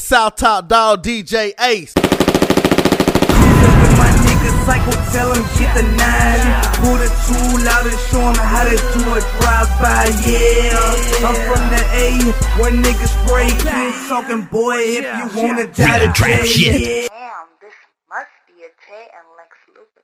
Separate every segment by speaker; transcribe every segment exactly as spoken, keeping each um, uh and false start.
Speaker 1: South Top Dog D J Ace.
Speaker 2: My niggas psycho, tell them get the nine. Pull the tool out and show them how to do a drive-by, yeah. I'm from the A, where niggas spray. Keep talking, boy, if you wanna die today, yeah.
Speaker 3: Damn, this must be a Tay and Lex Luger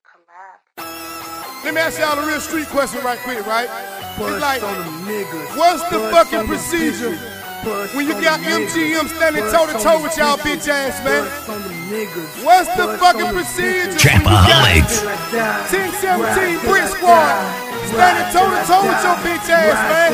Speaker 3: collab.
Speaker 4: Let me ask y'all a real street question right quick, right?
Speaker 2: Push
Speaker 4: It's like,
Speaker 2: on them niggas.
Speaker 4: what's the
Speaker 2: Push
Speaker 4: fucking
Speaker 2: on them
Speaker 4: procedure
Speaker 2: Push
Speaker 4: when you
Speaker 2: on
Speaker 4: got
Speaker 2: them
Speaker 4: M G M
Speaker 2: niggas.
Speaker 4: standing
Speaker 2: Push
Speaker 4: toe to toe
Speaker 2: on
Speaker 4: with
Speaker 2: them
Speaker 4: y'all
Speaker 2: bitches.
Speaker 4: bitch ass, man?
Speaker 2: Push on them niggas.
Speaker 4: What's the
Speaker 2: Push
Speaker 4: fucking
Speaker 2: on them
Speaker 4: procedure
Speaker 2: bitches.
Speaker 4: when you got
Speaker 5: Trapaholics.
Speaker 4: ten seventeen Brick Squad standing toe to toe with your bitch ass, man?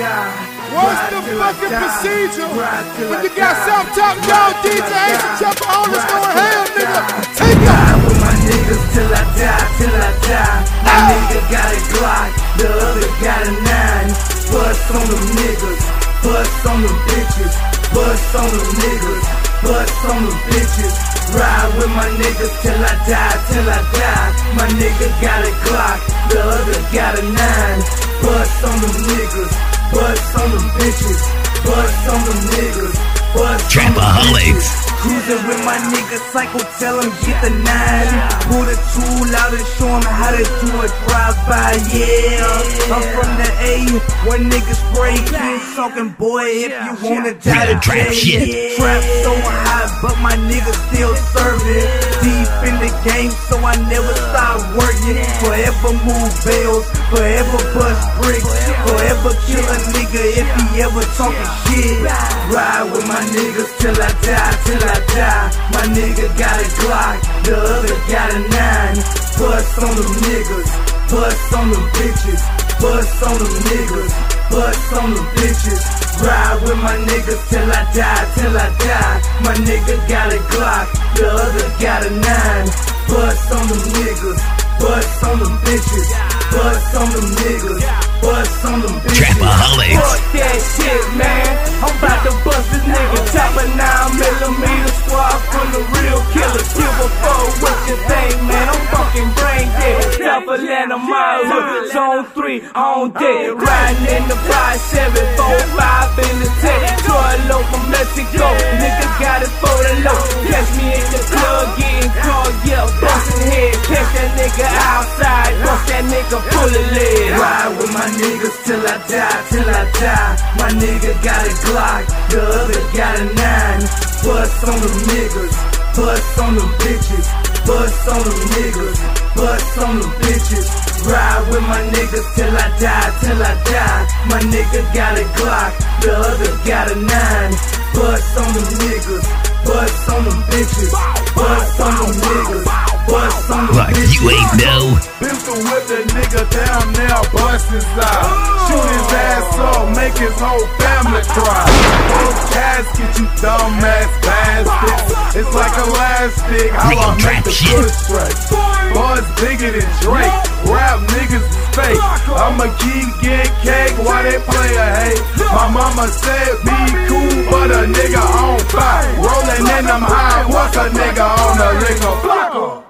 Speaker 4: What's the fucking procedure when you got South Top Dog D J Ace and Trapaholics going ham, nigga? Take it!
Speaker 2: Ride with my niggas till I die, till I die. My nigga got a Glock, the other got a nine. Bust on them niggas, bust on them bitches, bust on them niggas, bust on them bitches. Ride with my niggas till I die, till I die. My nigga got a Glock, the other got a nine. Bust on them niggas, bust on them bitches, bust on them niggas, bust on them bitches. Cruising with my niggas, psycho, tell them get the nine. Pull the tool out and show them how to do a drive-by, yeah. I'm from the A, where niggas spray. Keep talking, boy, if you wanna die today, yeah. Trap so high, but my niggas still serving. Deep in the game, so I never stop working. Forever move bills, forever bust bricks, forever kill a nigga if he ever talking shit. Ride with my niggas till I die, till I die. My nigga got a Glock, the other got a nine. Bust on them niggas, bust on them bitches, bust on them niggas, bust on them bitches. Ride with my niggas till I die, till I die. My nigga got a Glock, the other got a nine. Bust on them niggas, bust on them bitches, bust on them niggas, bust on them bitches.
Speaker 5: Trapaholics.
Speaker 2: Fuck that shit, man. I'm about to bust this nigga. Chop a nine millimeter squad from the real killers. Give a fuck what you think, man. I'm fucking brain dead. South Atlanta, my hood. Zone three on deck. Riding in the five seven four five in the tech. Troilo from Mexico. Nigga got it for the low. Catch me in the club getting caught, yeah. Bustin' head. Catch that nigga outside. Bust that nigga full of lead. Ride with my niggas till I die, till I die. My nigga got a Glock, the other got a nine. Bust on them niggas, bust on them bitches, bust on them niggas, bust on them bitches. Ride with my niggas till I die, till I die. My nigga got a Glock, the other got a nine. Bust on them niggas, bust on them bitches, bust on them niggas, bust on them
Speaker 5: Like
Speaker 2: bitches.
Speaker 5: you ain't know.
Speaker 6: Pistol whip the nigga down now, bust his eye. Shoot his ass up, make his whole family cry. Those casket, you dumbass bastards. It's like elastic, how
Speaker 5: Real
Speaker 6: I make
Speaker 5: trap
Speaker 6: the
Speaker 5: shit.
Speaker 6: good straight. Buzz bigger than Drake, rap niggas is fake. I'ma keep getting cake while they play a hate. My mama said be cool, but a nigga on fire. Rolling in them high, what's a nigga on the liquor?